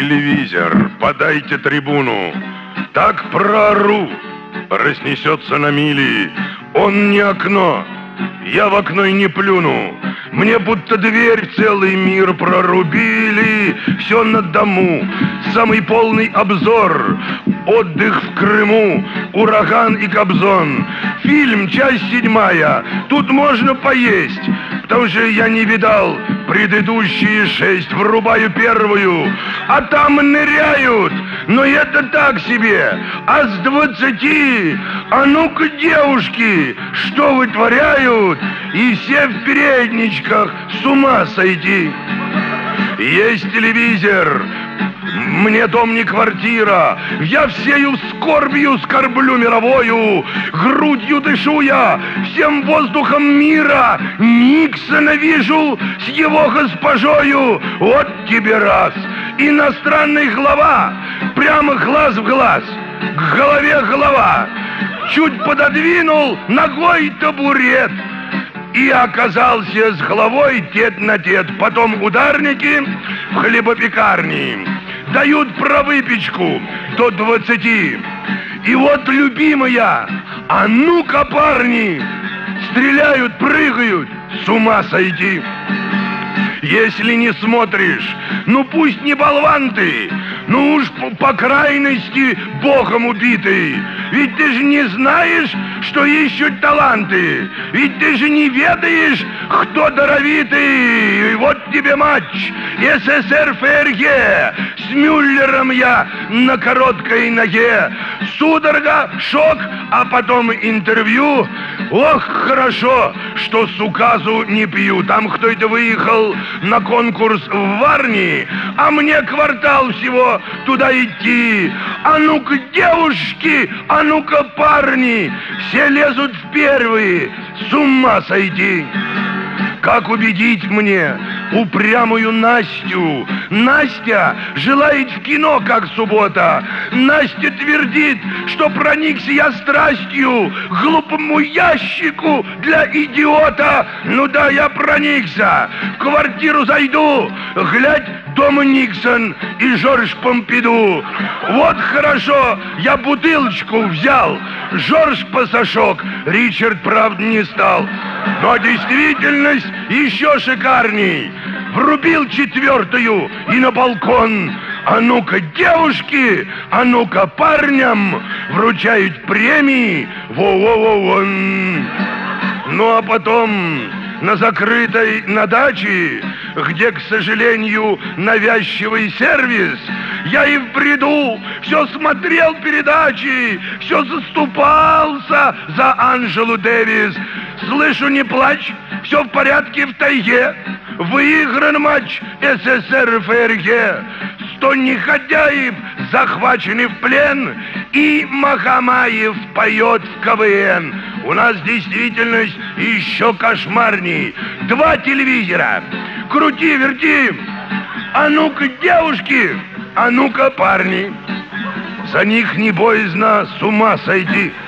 телевизор, подайте трибуну. Так проору, разнесется на мили. Он не окно, я в окно и не плюну. Мне будто дверь целый мир прорубили. Все на дому, самый полный обзор. Отдых в Крыму, ураган и Кобзон. Фильм, часть 7. Тут можно поесть, потому что я не видал предыдущие 6. Врубаю первую, а там ныряют. Но это так себе. А с 20, а ну-ка, девушки, что вытворяют? И все в передничках, с ума сойти. Есть телевизор, мне дом не квартира. Я всею скорбью скорблю мировою. Грудью дышу я всем воздухом мира. Никсона вижу с его госпожою. Вот тебе раз. Иностранный глава, прямо глаз в глаз, к голове голова. Чуть пододвинул ногой табурет и оказался с головой тет на тет. Потом ударники в хлебопекарне дают про выпечку до 20. И вот, любимая, а ну-ка, парни, стреляют, прыгают, с ума сойти. Если не смотришь, ну пусть не болван ты, ну уж по крайности богом убитый. Ведь ты же не знаешь, что ищут таланты. Ведь ты же не ведаешь, кто даровитый. И вот тебе матч СССР ФРГ. С Мюллером я на короткой ноге. Судорога, шок, а потом интервью. Ох, хорошо, что с указу не пью. Там кто-то выехал на конкурс в Варни, а мне квартал всего туда идти. А ну-ка, девушки, а ну-ка, парни, все лезут в первые, с ума сойти. Как убедить мне упрямую Настю? Настя желает в кино, как суббота. Настя твердит, что проникся я страстью к глупому ящику для идиота. Ну да, я проникся. В квартиру зайду, глядь, дом Никсон и Жорж Помпиду. Вот хорошо, я бутылочку взял. Жорж посошок, Ричард, правда, не стал. Но действительность еще шикарней. Врубил 4-ю и на балкон. А ну-ка, девушки, а ну-ка, парням вручают премии. Во-во-во-вон. Ну а потом на закрытой, на даче, где, к сожалению, навязчивый сервис, я и в бреду все смотрел передачи, все заступался за Анжелу Дэвис. Слышу, не плачь, все в порядке в тайге. Выигран матч СССР ФРГ. 100 негодяев захвачены в плен, и Махамаев поет в КВН. У нас действительность еще кошмарней. 2 телевизора. Крути, верти. А ну-ка, девушки, а ну-ка, парни. За них не боязно с ума сойти.